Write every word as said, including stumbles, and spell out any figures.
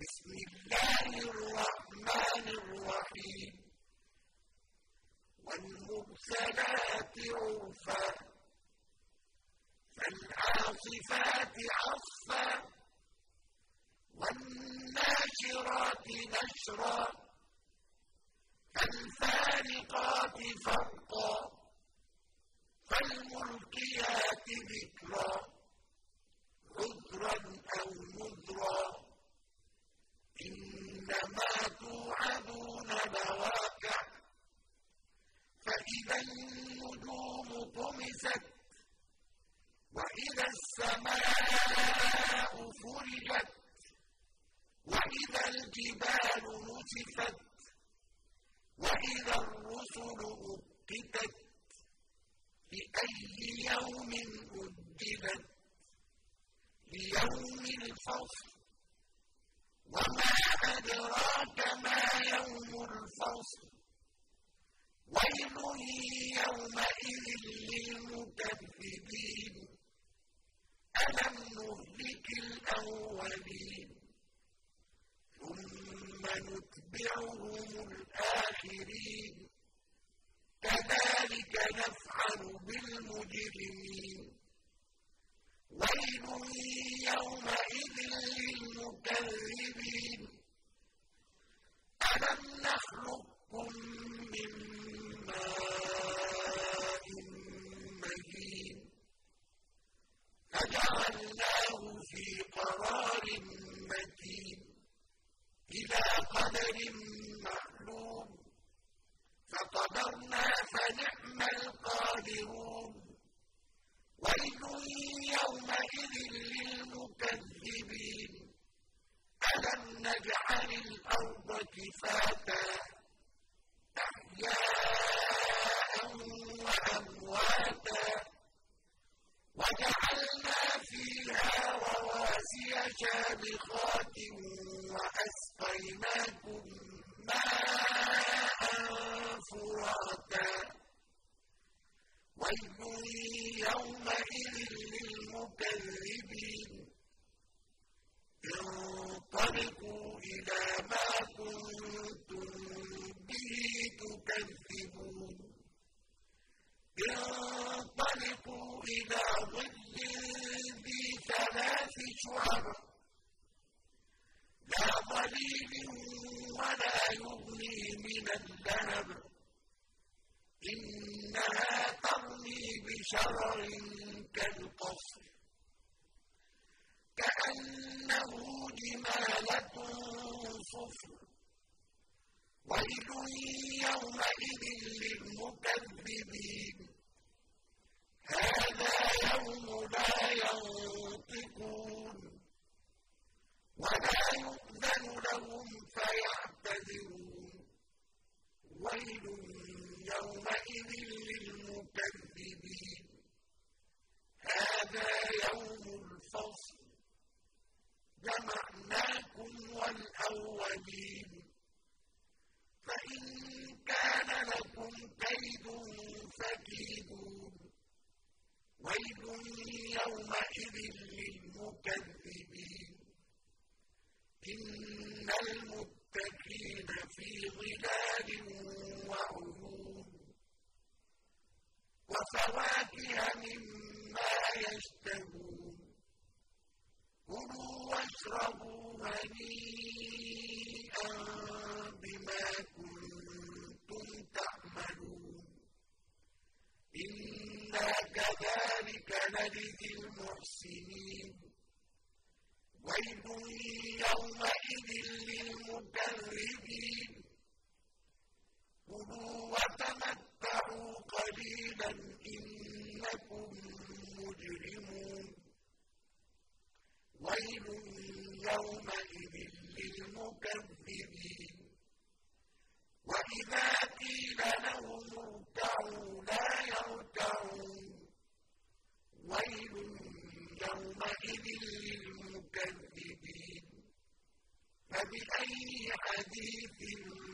بسم الله الرحمن الرحيم والمرسلات عرفا فالعاصفات عصفا والناشرات نشرا فالفارقات فرقا فالملقيات ذكرا عذرا أو نذرا إنما توعدون لواقع فإذا النجوم طمست وإذا السماء فرجت وإذا الجبال نسفت وإذا الرسل أقتت لأي يوم أجلت ليوم الفصل وما أدراك ما يوم الفصل ويل يومئذ للمكذبين ألم نهلك الأولين ثم نتبعهم الآخرين كذلك نفعل بالمجرمين ويل يومئذ للمكذبين ألم نخلقكم من ماء مهين فجعلناه في قرار مكين إلى قدر معلوم فقدرنا فنعم القادرون ويل يومئذ للمكذبين ألم نجعل الأرض كفاتا أحياء وأمواتا وجعلنا فيها رواسي شامخات وأسقيناكم ماء فراتا ويل يومئذ للمكذبين انطلقوا إلى ما كنتم به تكذبون انطلقوا إلى ظل ذي ثلاث شعب لا ظليل ولا يغني من اللهب إنها ترمي بشرر كالقصر كأنه جمالة صفر ويل يومئذ للمكذبين هذا يوم لا ينطقون ولا يؤذن لهم فيعتذرون ويل يومئذ للمكذبين هذا يوم الفصل جمعناكم والأولين فإن كان لكم كيد فكيدون ويل يومئذ للمكذبين إن المتقين في ظلال وعيون وفواكه مما يشتهون كلوا واشربوا هنيئا بما كنتم تعملون إنا كذلك نجزي المحسنين ويل يومئذ للمكذبين كلوا وتمتعوا قليلا إنكم مجرمون ويل يومئذ للمكذبين وإذا قيل لهم اركعوا لا يركعون ويل يومئذ للمكذبين فبأي حديث